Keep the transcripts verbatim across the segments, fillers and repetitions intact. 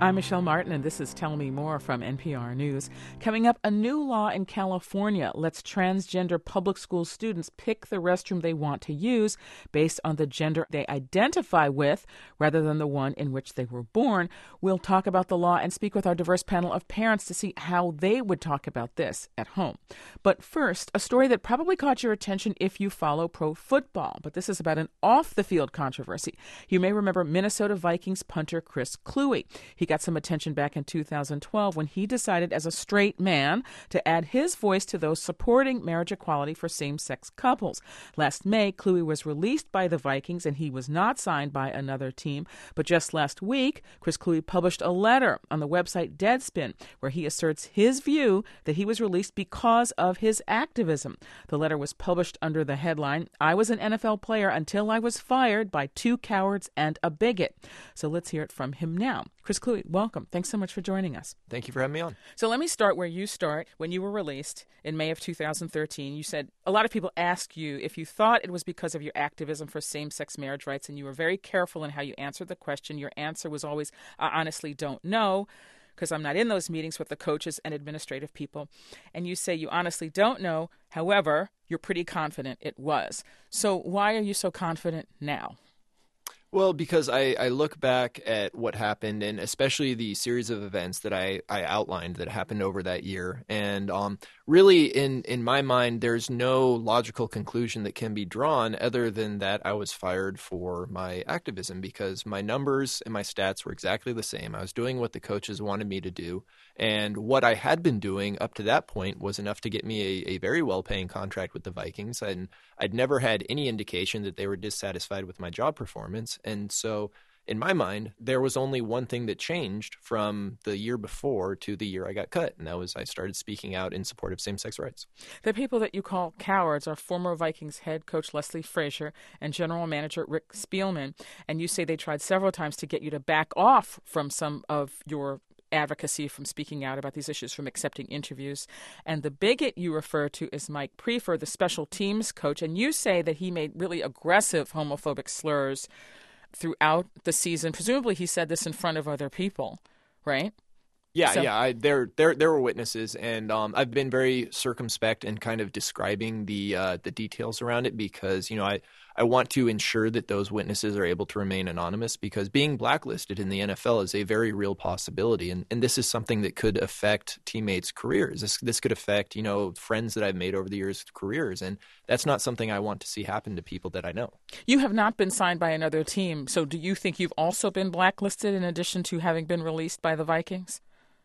I'm Michelle Martin, and this is Tell Me More from N P R News. Coming up, a new law in California lets transgender public school students pick the restroom they want to use based on the gender they identify with rather than the one in which they were born. We'll talk about the law and speak with our diverse panel of parents to see how they would talk about this at home. But first, a story that probably caught your attention if you follow pro football. But this is about an off-the-field controversy. You may remember Minnesota Vikings punter Chris Kluwe. He got some attention back in two thousand twelve when he decided as a straight man to add his voice to those supporting marriage equality for same-sex couples. Last May, Kluwe was released by the Vikings and he was not signed by another team. But just last week, Chris Kluwe published a letter on the website Deadspin where he asserts his view that he was released because of his activism. The letter was published under the headline, "I was an N F L player until I was fired by two cowards and a bigot." So let's hear it from him now. Chris Kluwe, welcome. Thanks so much for joining us. Thank you for having me on. So let me start where you start. When you were released in May of two thousand thirteen, you said a lot of people ask you if you thought it was because of your activism for same-sex marriage rights, and you were very careful in how you answered the question. Your answer was always, "I honestly don't know, because I'm not in those meetings with the coaches and administrative people." And you say you honestly don't know. However, you're pretty confident it was. So why are you so confident now? Well, because I, I look back at what happened, and especially the series of events that I, I outlined that happened over that year. And um, really, in, in my mind, there's no logical conclusion that can be drawn other than that I was fired for my activism, because my numbers and my stats were exactly the same. I was doing what the coaches wanted me to do. And what I had been doing up to that point was enough to get me a, a very well-paying contract with the Vikings. And I'd never had any indication that they were dissatisfied with my job performance. And so in my mind, there was only one thing that changed from the year before to the year I got cut, and that was I started speaking out in support of same-sex rights. The people that you call cowards are former Vikings head coach Leslie Frazier and general manager Rick Spielman, and you say they tried several times to get you to back off from some of your advocacy, from speaking out about these issues, from accepting interviews. And the bigot you refer to is Mike Prefer, the special teams coach, and you say that he made really aggressive homophobic slurs throughout the season. Presumably he said this in front of other people, right? Yeah, so, yeah. I, there, there, there were witnesses, and um, I've been very circumspect in kind of describing the uh, the details around it because, you know, I, I want to ensure that those witnesses are able to remain anonymous, because being blacklisted in the N F L is a very real possibility, and, and this is something that could affect teammates' careers. This this could affect, you know, friends that I've made over the years' careers, and that's not something I want to see happen to people that I know. You have not been signed by another team, so do you think you've also been blacklisted in addition to having been released by the Vikings?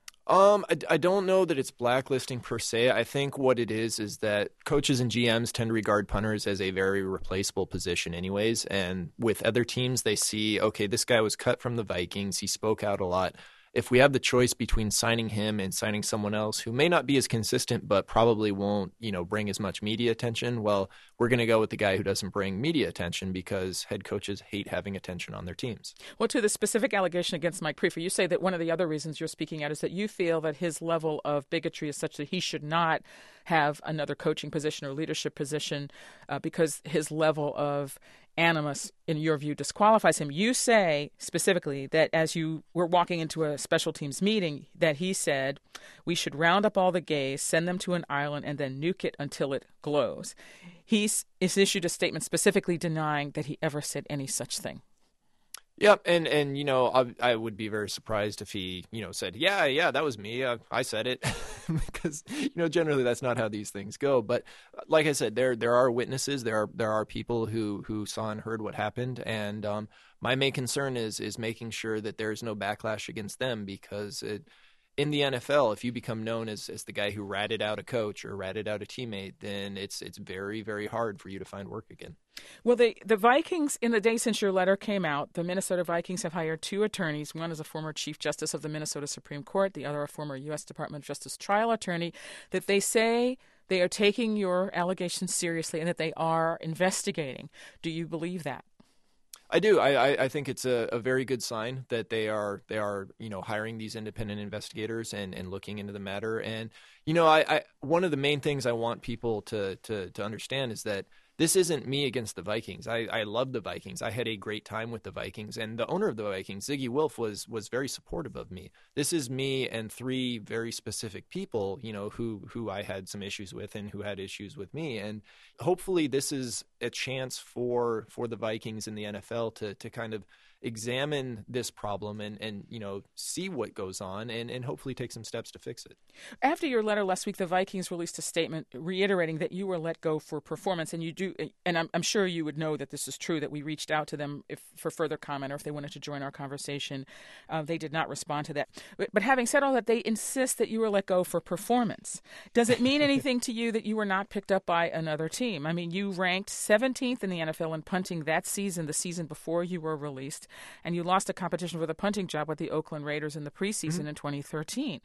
Um, I, I don't know that it's blacklisting per se. I think what it is is that coaches and G Ms tend to regard punters as a very replaceable position anyways. And with other teams, they see, okay, this guy was cut from the Vikings. He spoke out a lot. If we have the choice between signing him and signing someone else who may not be as consistent but probably won't, you know, bring as much media attention, well, we're going to go with the guy who doesn't bring media attention, because head coaches hate having attention on their teams. Well, to the specific allegation against Mike Prefer, you say that one of the other reasons you're speaking out is that you feel that his level of bigotry is such that he should not have another coaching position or leadership position uh, because his level of animus, in your view, disqualifies him. You say specifically that as you were walking into a special teams meeting, that he said, "We should round up all the gays, send them to an island, and then nuke it until it glows." He's, he's issued a statement specifically denying that he ever said any such thing. Yep, and and you know, I, I would be very surprised if he, you know, said, "Yeah, yeah, that was me. Uh, I said it," because you know, generally that's not how these things go. But like I said, there there are witnesses, there are there are people who who saw and heard what happened, and um, my main concern is is making sure that there's no backlash against them, because it. In the N F L, if you become known as, as the guy who ratted out a coach or ratted out a teammate, then it's it's very, very hard for you to find work again. Well, the, the Vikings, in the day since your letter came out, the Minnesota Vikings have hired two attorneys. One is a former Chief Justice of the Minnesota Supreme Court, the other a former U S Department of Justice trial attorney, that they say they are taking your allegations seriously and that they are investigating. Do you believe that? I do. I, I think it's a, a very good sign that they are they are you know hiring these independent investigators and, and looking into the matter. And you know, I, I one of the main things I want people to to to understand is that this isn't me against the Vikings. I, I love the Vikings. I had a great time with the Vikings, and the owner of the Vikings, Ziggy Wilf, was was very supportive of me. This is me and three very specific people, you know, who who I had some issues with and who had issues with me. And hopefully, this is a chance for for the Vikings and the N F L to to kind of examine this problem and, and you know, see what goes on and, and hopefully take some steps to fix it. After your letter last week, the Vikings released a statement reiterating that you were let go for performance, and you do, and I'm, I'm sure you would know that this is true, that we reached out to them if for further comment or if they wanted to join our conversation. Uh, they did not respond to that. But, but having said all that, they insist that you were let go for performance. Does it mean anything to you that you were not picked up by another team? I mean, you ranked seventeenth in the N F L in punting that season, the season before you were released, and you lost a competition for the punting job with the Oakland Raiders in the preseason mm-hmm. in twenty thirteen.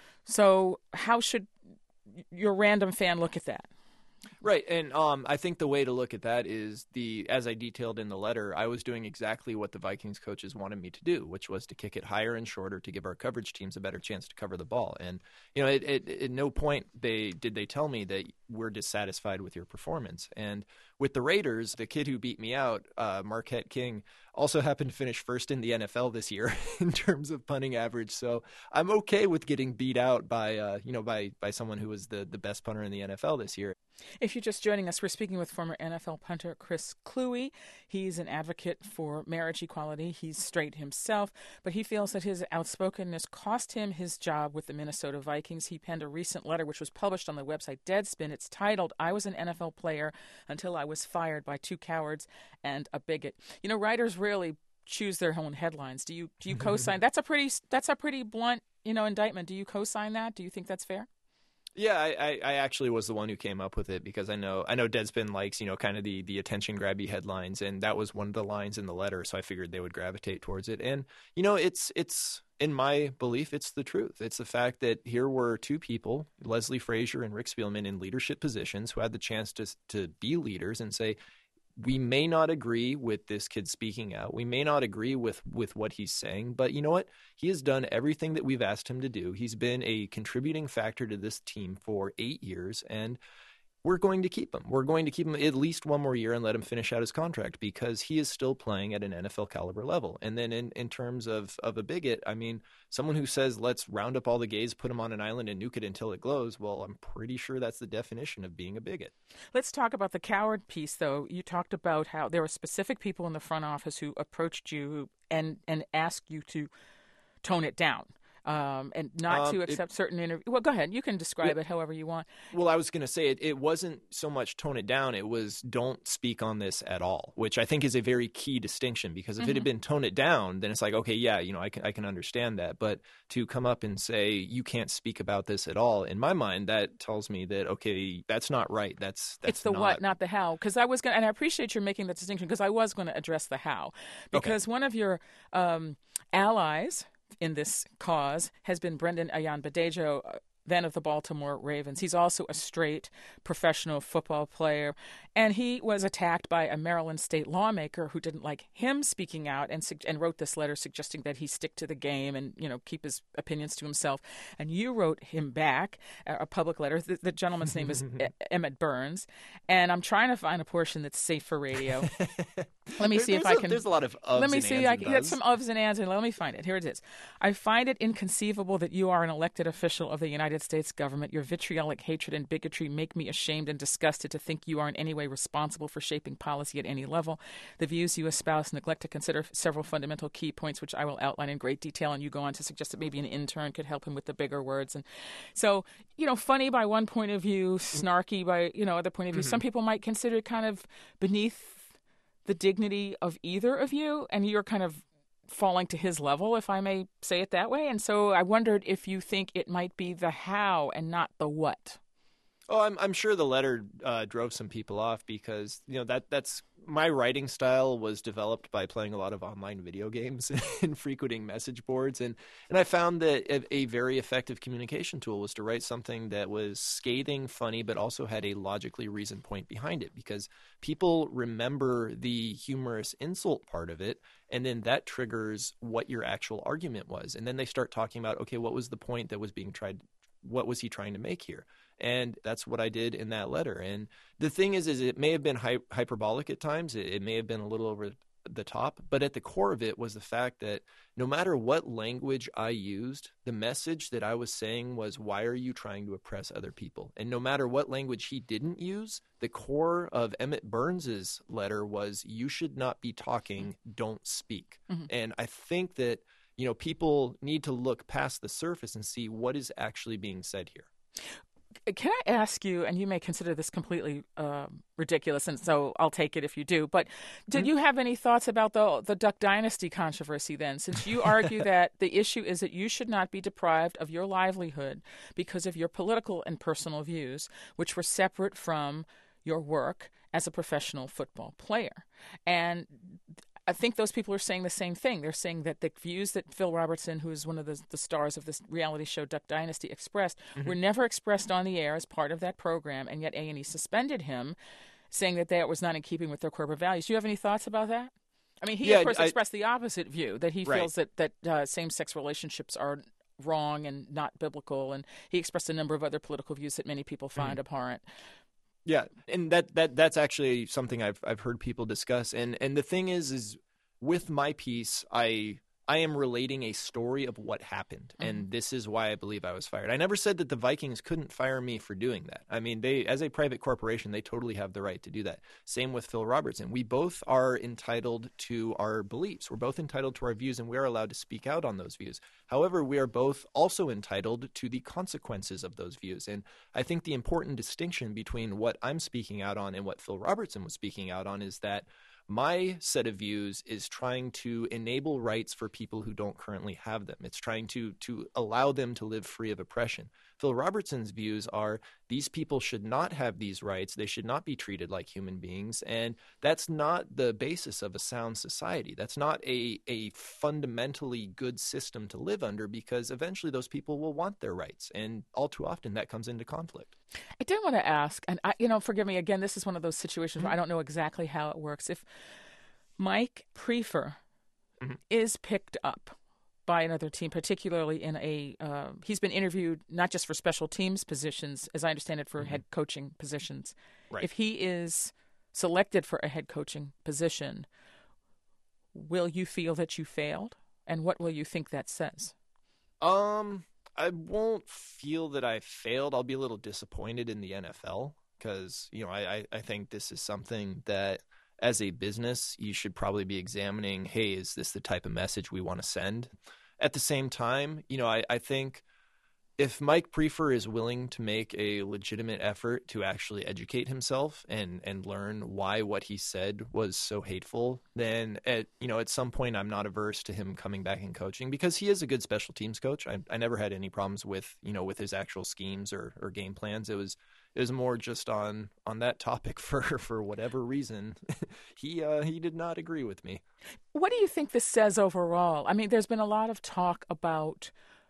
So how should your random fan look at that? Right, and um, I think the way to look at that is, the as I detailed in the letter, I was doing exactly what the Vikings coaches wanted me to do, which was to kick it higher and shorter to give our coverage teams a better chance to cover the ball. And you know, it, it, at no point they did they tell me that we're dissatisfied with your performance. And with the Raiders, the kid who beat me out, uh, Marquette King, also happened to finish first in the N F L this year in terms of punting average. So I'm okay with getting beat out by uh, you know by by someone who was the the best punter in the N F L this year. If you're just joining us, we're speaking with former N F L punter Chris Kluwe. He's an advocate for marriage equality. He's straight himself, but he feels that his outspokenness cost him his job with the Minnesota Vikings. He penned a recent letter which was published on the website Deadspin. It's titled, "I was an N F L player until I was fired by two cowards and a bigot." You know, writers rarely choose their own headlines. Do you do you co-sign? That's a pretty that's a pretty blunt, you know, indictment. Do you co-sign that? Do you think that's fair? Yeah, I, I actually was the one who came up with it because I know I know Deadspin likes, you know, kind of the, the attention grabby headlines, and that was one of the lines in the letter, so I figured they would gravitate towards it. And you know, it's it's in my belief, it's the truth. It's the fact that here were two people, Leslie Frazier and Rick Spielman, in leadership positions who had the chance to to be leaders and say, we may not agree with this kid speaking out. We may not agree with, with what he's saying, but you know what? He has done everything that we've asked him to do. He's been a contributing factor to this team for eight years, and we're going to keep him. We're going to keep him at least one more year and let him finish out his contract because he is still playing at an N F L caliber level. And then in, in terms of, of a bigot, I mean, someone who says, let's round up all the gays, put them on an island and nuke it until it glows, well, I'm pretty sure that's the definition of being a bigot. Let's talk about the coward piece, though. You talked about how there were specific people in the front office who approached you and, and asked you to tone it down. Um, and not um, to accept it, certain interviews. Well, go ahead. You can describe it, it however you want. Well, I was going to say it, it wasn't so much tone it down. It was don't speak on this at all, which I think is a very key distinction because if mm-hmm. it had been tone it down, then it's like, okay, yeah, you know, I can I can understand that. But to come up and say you can't speak about this at all, in my mind, that tells me that, okay, that's not right. That's, that's It's the not... what, not the how. Because I was going to, and I appreciate you making that distinction because I was going to address the how. Because okay. one of your um, allies in this cause has been Brendan Ayanbadejo, then of the Baltimore Ravens. He's also a straight professional football player, and he was attacked by a Maryland state lawmaker who didn't like him speaking out and and wrote this letter suggesting that he stick to the game and, you know, keep his opinions to himself. And you wrote him back a public letter. The, the gentleman's name is Emmett Burns, and I'm trying to find a portion that's safe for radio. Let me there, see if I a, can. There's a lot of ufs Let me and see. ands I can get some ufs and ands, and let me find it. Here it is. I find it inconceivable that you are an elected official of the United States government. Your vitriolic hatred and bigotry make me ashamed and disgusted to think you are in any way responsible for shaping policy at any level. The views you espouse neglect to consider several fundamental key points, which I will outline in great detail. And you go on to suggest that maybe an intern could help him with the bigger words. And so, you know, funny by one point of view, snarky by, you know, other point of view. Mm-hmm. Some people might consider it kind of beneath the dignity of either of you, and you're kind of falling to his level, if I may say it that way. And so I wondered if you think it might be the how and not the what. Oh, I'm I'm sure the letter uh, drove some people off because, you know, that that's my writing style was developed by playing a lot of online video games and frequenting message boards. And, and I found that a, a very effective communication tool was to write something that was scathing, funny, but also had a logically reasoned point behind it because people remember the humorous insult part of it. And then that triggers what your actual argument was. And then they start talking about, okay, what was the point that was being tried? What was he trying to make here? And that's what I did in that letter. And the thing is, is it may have been hy- hyperbolic at times. It, it may have been a little over the top, but at the core of it was the fact that no matter what language I used, the message that I was saying was, why are you trying to oppress other people? And no matter what language he didn't use, the core of Emmett Burns's letter was, you should not be talking, don't speak. Mm-hmm. And I think that, you know, people need to look past the surface and see what is actually being said here. Can I ask you, and you may consider this completely uh, ridiculous, and so I'll take it if you do, but did mm-hmm. you have any thoughts about the the Duck Dynasty controversy then, since you argue that the issue is that you should not be deprived of your livelihood because of your political and personal views, which were separate from your work as a professional football player? And I think those people are saying the same thing. They're saying that the views that Phil Robertson, who is one of the, the stars of this reality show Duck Dynasty, expressed mm-hmm. were never expressed on the air as part of that program, and yet A and E suspended him, saying that that was not in keeping with their corporate values. Do you have any thoughts about that? I mean, he, yeah, of course, I, expressed the opposite view, that he right. feels that, that uh, same-sex relationships are wrong and not biblical, and he expressed a number of other political views that many people find mm-hmm. abhorrent. Yeah, and that, that that's actually something I've I've heard people discuss. And and the thing is, is with my piece, I I am relating a story of what happened, mm-hmm. and this is why I believe I was fired. I never said that the Vikings couldn't fire me for doing that. I mean, they, as a private corporation, they totally have the right to do that. Same with Phil Robertson. We both are entitled to our beliefs. We're both entitled to our views, and we are allowed to speak out on those views. However, we are both also entitled to the consequences of those views. And I think the important distinction between what I'm speaking out on and what Phil Robertson was speaking out on is that my set of views is trying to enable rights for people who don't currently have them. It's trying to to allow them to live free of oppression. Phil Robertson's views are these people should not have these rights. They should not be treated like human beings. And that's not the basis of a sound society. That's not a, a fundamentally good system to live under, because eventually those people will want their rights. And all too often that comes into conflict. I did want to ask, and I, you know, forgive me, again, this is one of those situations mm-hmm. where I don't know exactly how it works. If Mike Priefer mm-hmm. is picked up by another team, particularly in a uh, – he's been interviewed not just for special teams positions, as I understand it, for mm-hmm. head coaching positions. Right. If he is selected for a head coaching position, will you feel that you failed? And what will you think that says? Um, I won't feel that I failed. I'll be a little disappointed in the N F L because, you know, I, I think this is something that – as a business, you should probably be examining, hey, is this the type of message we want to send? At the same time, you know, I, I think if Mike Priefer is willing to make a legitimate effort to actually educate himself and, and learn why what he said was so hateful, then at you know at some point I'm not averse to him coming back and coaching, because he is a good special teams coach. I, I never had any problems with you know with his actual schemes or, or game plans. It was it was more just on on that topic for for whatever reason he uh, he did not agree with me. What do you think this says overall? I mean, there's been a lot of talk about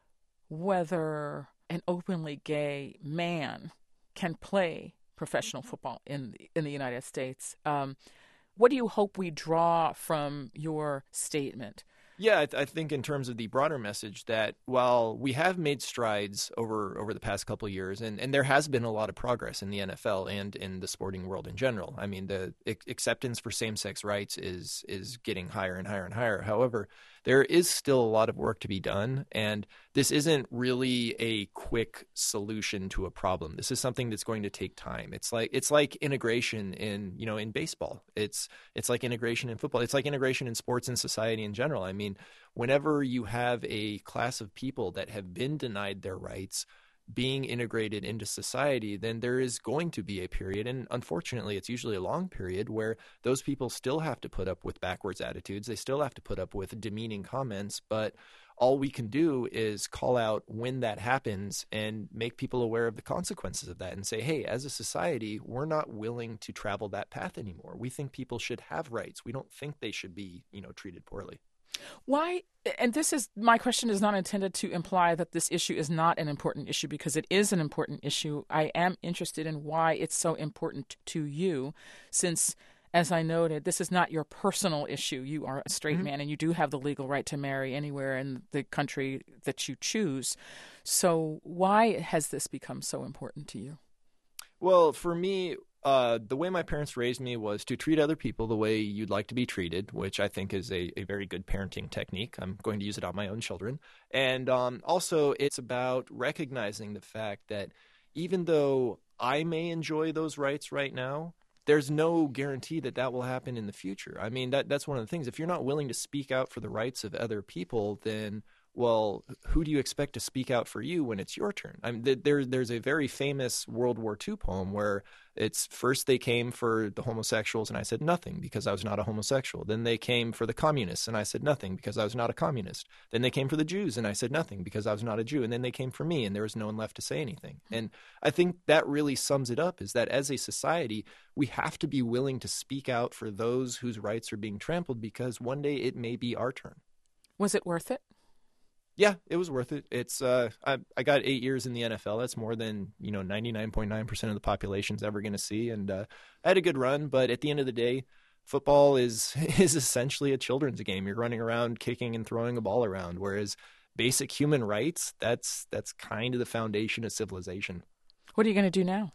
whether an openly gay man can play professional football in in the United States. Um, what do you hope we draw from your statement? Yeah, I, th- I think in terms of the broader message that while we have made strides over, over the past couple of years, and, and there has been a lot of progress in the N F L and in the sporting world in general. I mean, the ex- acceptance for same-sex rights is is getting higher and higher and higher. However, there is still a lot of work to be done, and this isn't really a quick solution to a problem. This is something that's going to take time. It's like it's like integration in you know in baseball. It's it's like integration in football. It's like integration in sports and society in general. I mean, whenever you have a class of people that have been denied their rights being integrated into society, then there is going to be a period, and unfortunately it's usually a long period, where those people still have to put up with backwards attitudes. They still have to put up with demeaning comments, but all we can do is call out when that happens and make people aware of the consequences of that and say, hey, as a society, we're not willing to travel that path anymore. We think people should have rights. We don't think they should be, you know, treated poorly. Why, and this is, my question is not intended to imply that this issue is not an important issue, because it is an important issue. I am interested in why it's so important to you, since As I noted, this is not your personal issue. You are a straight Mm-hmm. man, and you do have the legal right to marry anywhere in the country that you choose. So why has this become so important to you? Well, for me, uh, the way my parents raised me was to treat other people the way you'd like to be treated, which I think is a, a very good parenting technique. I'm going to use it on my own children. And um, also, it's about recognizing the fact that even though I may enjoy those rights right now, there's no guarantee that that will happen in the future. I mean, that that's one of the things. If you're not willing to speak out for the rights of other people, then, well, who do you expect to speak out for you when it's your turn? I mean, there, there's a very famous World War Two poem where it's first they came for the homosexuals and I said nothing because I was not a homosexual. Then they came for the communists and I said nothing because I was not a communist. Then they came for the Jews and I said nothing because I was not a Jew. And then they came for me and there was no one left to say anything. And I think that really sums it up, is that as a society, we have to be willing to speak out for those whose rights are being trampled, because one day it may be our turn. Was it worth it? Yeah, it was worth it. It's uh, I, I got eight years in the N F L. That's more than, you know, ninety-nine point nine percent of the population's ever going to see. And uh, I had a good run. But at the end of the day, football is is essentially a children's game. You're running around kicking and throwing a ball around, whereas basic human rights, that's that's kind of the foundation of civilization. What are you going to do now?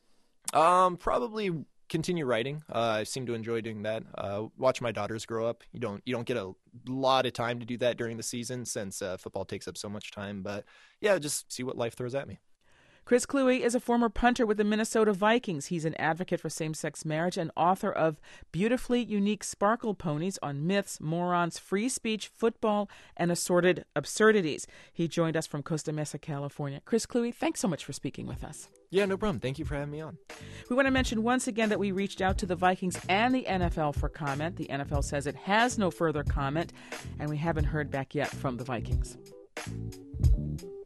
Um, probably continue writing. Uh, I seem to enjoy doing that. Uh, watch my daughters grow up. You don't you don't get a lot of time to do that during the season since uh, football takes up so much time. But yeah, just see what life throws at me. Chris Kluwe is a former punter with the Minnesota Vikings. He's an advocate for same-sex marriage and author of Beautifully Unique Sparkle Ponies on Myths, Morons, Free Speech, Football, and Assorted Absurdities. He joined us from Costa Mesa, California. Chris Kluwe, thanks so much for speaking with us. Yeah, no problem. Thank you for having me on. We want to mention once again that we reached out to the Vikings and the N F L for comment. The N F L says it has no further comment, and we haven't heard back yet from the Vikings.